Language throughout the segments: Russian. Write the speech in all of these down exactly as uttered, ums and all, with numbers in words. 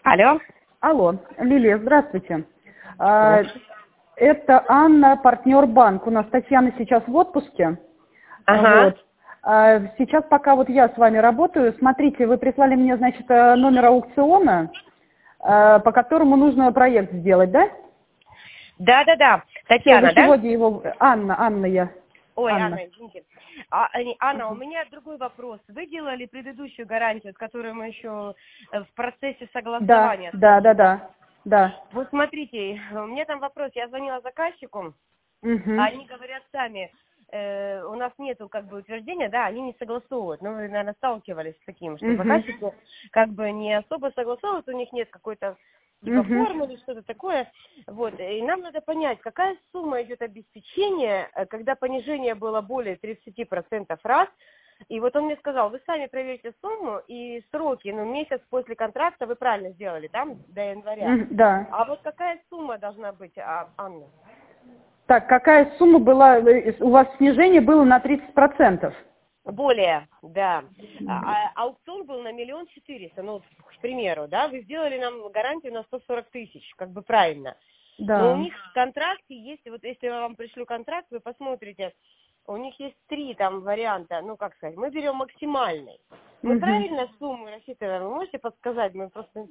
Алло. Алло, Лилия, здравствуйте. А, это Анна, партнер банк. У нас Татьяна сейчас в отпуске. Ага. Вот. А, сейчас пока вот я с вами работаю, смотрите, вы прислали мне, значит, номер аукциона, а, по которому нужно проект сделать, да? Да-да-да. Татьяна, Вы да? сегодня его... Анна, Анна я. Ой, Анна, Анна, извините. А, Ани- Анна, у меня другой вопрос. Вы делали предыдущую гарантию, которую мы еще э, в процессе Да, согласования. да, да, да, да. Вот смотрите, у меня там вопрос. Я звонила заказчику, Угу. а они говорят сами, э, у нас нету как бы утверждения, да, они не согласовывают. Ну, вы, наверное, сталкивались с таким, что Угу. заказчики как бы не особо согласовывают, у них нет какой-то типа Угу. формулы, что-то такое. Вот. И нам надо понять, какая сумма идет обеспечения, э, когда понижение было более тридцати процентов раз. И вот он мне сказал, вы сами проверите сумму и сроки, ну, месяц после контракта вы правильно сделали, там, до января. М, Да. А вот какая сумма должна быть, а, Анна? Так, какая сумма была? э, У вас снижение было на тридцать процентов. Более, да. А, а аукцион был на миллион четыреста, ну, к примеру, да, вы сделали нам гарантию на сто сорок тысяч, как бы правильно. Но у Да. них в контракте есть, вот если я вам пришлю контракт, вы посмотрите, у них есть три там варианта, ну, как сказать, мы берем максимальный. Мы Мгм. правильно сумму рассчитываем, вы можете подсказать, мы просто...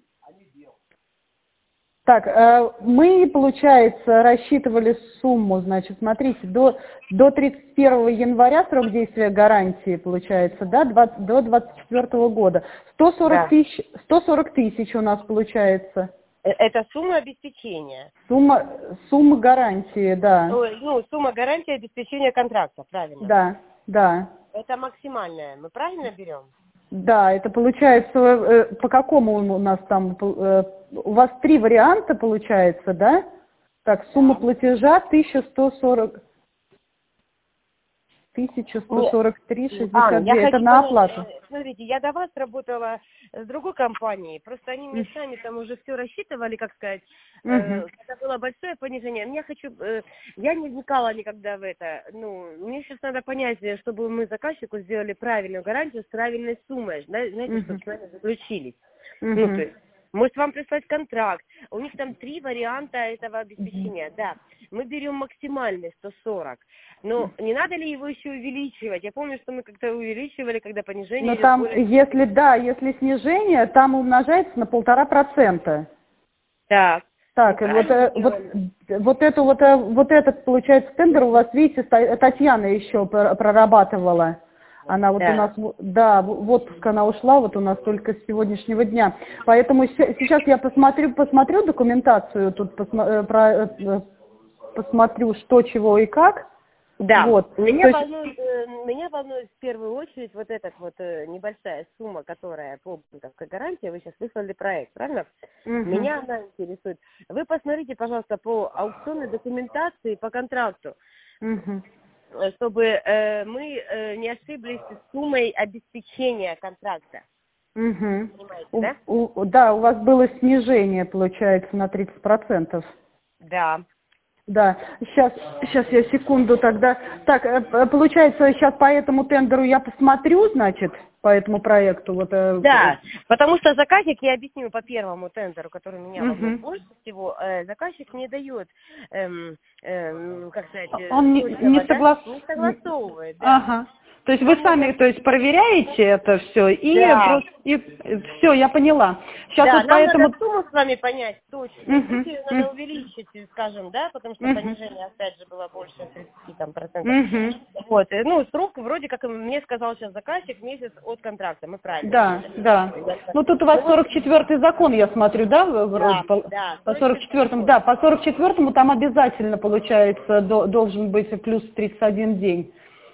Так, э, мы, получается, рассчитывали сумму, значит, смотрите, до, до тридцать первого января срок действия гарантии, получается, да, двадцать до двадцать четвёртого года. сто сорок Да. тысяч, сто сорок тысяч у нас получается. Э, Это сумма обеспечения. Сумма, сумма гарантии, да. Ой, ну, сумма гарантии обеспечения контракта, правильно. Да, да. Это максимальная, мы правильно берем? Да, это получается, э, по какому у нас там, э, у вас три варианта получается, да? Так, сумма платежа тысяча сто сорок, тысяча сто Нет. сорок три А, шестьдесят я две, это хочу на понять, оплату. э, смотрите, я до вас работала с другой компанией, просто они мне сами там уже все рассчитывали, как сказать, э, Мгм. это было большое понижение. Мне хочу, э, я не вникала никогда в это, ну, мне сейчас надо понять, э, чтобы мы заказчику сделали правильную гарантию с правильной суммой, да, знаете, чтобы Мгм. с нами заключились. Ну, то Мгм. есть, может вам прислать контракт, у них там три варианта этого обеспечения, да. Мы берем максимальный сто сорок, но не надо ли его еще увеличивать? Я помню, что мы как-то увеличивали, когда понижение Но идет там, более... если, да, если снижение, там умножается на полтора процента. Так, мы Так, и вот, правильно э, вот, сделали? вот это вот, э, вот этот, получается, тендер у вас, видите, Ста- Татьяна еще пр- прорабатывала. Она вот у Да. нас, в- да, в в отпуск она ушла, вот у нас только с сегодняшнего дня. Поэтому се- сейчас я посмотрю, посмотрю документацию, тут посма- э, про, э, э, посмотрю, что, чего и как. Да, Вот, то меня есть, волнует, э, меня волнует в первую очередь вот эта вот э, небольшая сумма, которая по банковской гарантии, вы сейчас выслали проект, правильно? мгм, Меня она интересует. Вы посмотрите, пожалуйста, по аукционной документации, по контракту, мгм. э, чтобы э, мы э, не ошиблись с суммой обеспечения контракта. Мгм. Понимаете, У- да? у- да, у вас было снижение, получается, на тридцать процентов. Да. Да, сейчас, сейчас я секунду тогда. Так, э, п- получается, сейчас по этому тендеру я посмотрю, значит, по этому проекту. Вот, э, э, Да, потому что заказчик, я объясню по первому тендеру, который меня волнует мгм. больше всего, э, заказчик не дает, эм, эм, как сказать, э, Он не, не точного, да, соглас... не согласовывает, да. Ага. То есть вы Он мне сами, говорит, то есть проверяете это все и да, просто и все, я поняла. Сейчас да, вот нам надо поэтому. сумму с вами понять точно. Мгм, Тут ее надо м, увеличить, скажем, да, потому что мгм, понижение, опять же, было больше тридцати там, процентов. мгм. Вот, э, ну, срок вроде как мне сказал сейчас заказчик, месяц от контракта, мы правильно Да, сделали. да. Ну тут у Ну, вас вот, сорок четвёртый закон, я смотрю, да, в- вроде да, по, да, по сорок сорок четвёртый четвёртому, закон. да, по сорок четвёртому там обязательно получается до- должен быть плюс тридцать один день.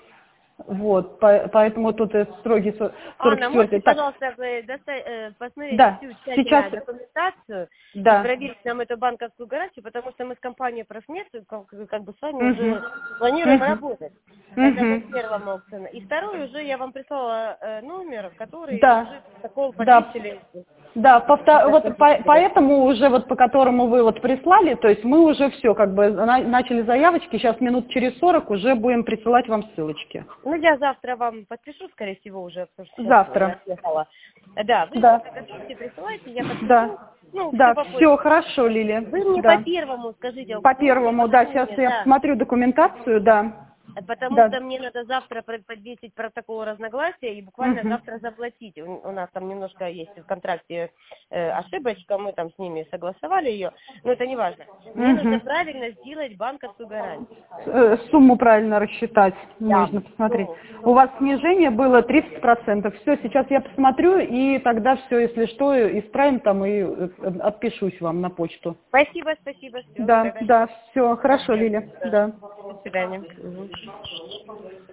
Вот, по- поэтому тут и строгий со- сорок Анна, четвёртый. можете, Так, пожалуйста, вы доста- э, посмотреть да, всю сейчас, тщательную документацию и да. проверить нам эту банковскую гарантию, потому что мы с компанией Проснефть как, как бы с вами Мгм. уже планируем Мгм. работать. Это по Мгм. первому аукциону. И второй уже я вам прислала э, номер, который Да, уже протокол да, повесили. да, по вто- Это вот тоже по- интересно. поэтому уже вот по которому вы вот прислали, то есть мы уже все как бы на- начали заявочки, сейчас минут через сорок уже будем присылать вам ссылочки. Ну, я завтра вам подпишу, скорее всего, уже, потому что сейчас Завтра. я съехала. Да, вы мне Да. подготовьте, присылайте, я Да. подпишу. Ну, Да, всё по все хорошо, Лилия. Вы мне Да. по первому скажите. По первому, да, сейчас я да. посмотрю документацию, да. Потому Да. что мне надо завтра про- подвесить протокол разногласия и буквально Мгм. завтра заплатить. У, у нас там немножко есть в контракте э, ошибочка, мы там с ними согласовали ее, но это не важно. Мне Мгм. нужно правильно сделать банковскую гарантию. Э, Сумму правильно рассчитать, Да, нужно посмотреть. сумму. У вас снижение было тридцать процентов. Все, сейчас я посмотрю, и тогда все, если что, исправим там и э, отпишусь вам на почту. Спасибо, спасибо, все. Да, да, все, хорошо, Лиля, да. До свидания. Мгм.